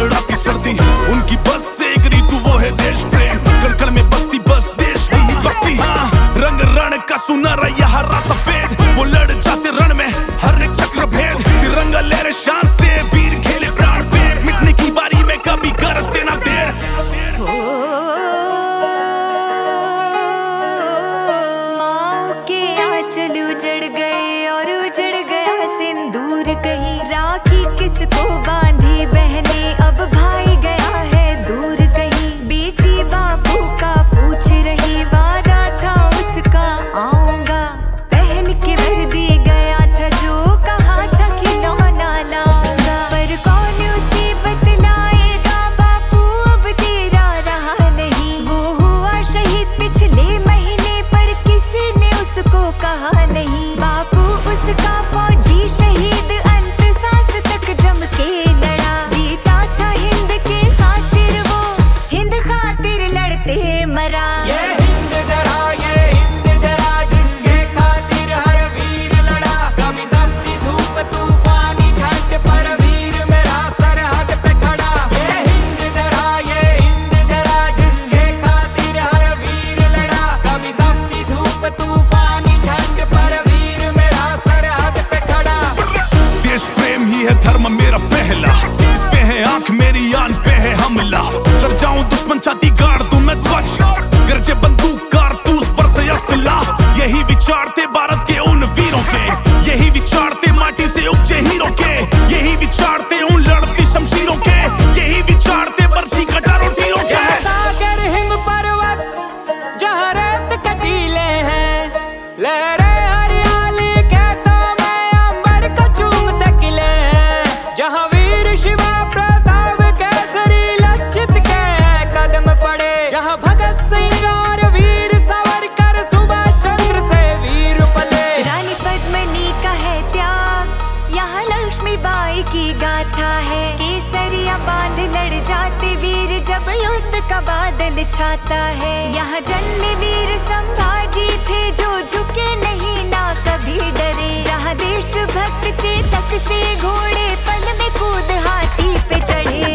उड़ाती सर्दी, उनकी बस से एक ऋतु वो है देश प्रेम। कण-कण में बसती बस देश की ही भक्ति। हाँ, रंग रण का सुनहरा यह हरा सफेद, वो लड़ जाते रण में हर एक चक्र भेद। तिरंगा लहरे शान से वीर खेले प्राण पे, मिटने की बारी में कभी करते ना देर। चल उजड़ गए और उजड़ गया सिंदूर कहीं, राखी किसको बांधी बहने अब भाई गया है दूर कहीं। बेटी बापू का पूछ रही, वादा था उसका आऊंगा, पहन के वर्दी गया था जो कहा था खिलौना लाऊंगा। पर कौन उसे बतलाएगा बापू अब तेरा रहा नहीं, वो हुआ शहीद पिछले महीने पर किसी ने उसको कहा नहीं। बापू उसका फौजी शहीद अंत सांस तक जम के लड़ा, जीता था हिंद के खातिर वो हिंद खातिर लड़ते मरा। ये हिंद डरा जिसके खातिर हर वीर लड़ा, कभी दबती धूप तूफानी ठंड पर वीर मेरा सरहद पे खड़ा। ये हिंद डरा जिसके खातिर हर वीर लड़ा, कभी दबती धूप तूफानी ठंड पर वीर मेरा सरहद पे खड़ा। देश प्रेम ही है धर्म मेरा पहला, इस पे है आंख मेरी आन पे है हमला। चढ़ जाऊं दुश्मन छाती गाड़ दूं मैं ध्वज, गरजे बंदूक कारतूस पर से असला। यही विचार थे भारत के उन वीरों के, यही विचार थे माटी से उपजे हीरो के, यही विचार थे उन लड़ती शमशीरों के, यही विचार थे बरसी कटारों तीरों के। सागर हिम पर्वत जहाँ रेत कटीले हैं, लहरे हरियाली खेतों में अंबर को चूमते किले हैं। जहाँ वीर शिवा प्रताप केसरी लज्जित के कदम पड़े, जहाँ भगत सिंह और वीर सावरकर सुभाष चंद्र से वीर पले। रानी पद्मिनी का है त्याग, यहाँ लक्ष्मीबाई की गाथा है। केसरिया बांध लड़ जाते वीर जब युद्ध का बादल छाता है। यहाँ जन्मे वीर संभाजी थे जो झुके नहीं ना कभी डरे, जहाँ देशभक्त चेतक से घोड़े पल में कूद हाथी पे चढ़े।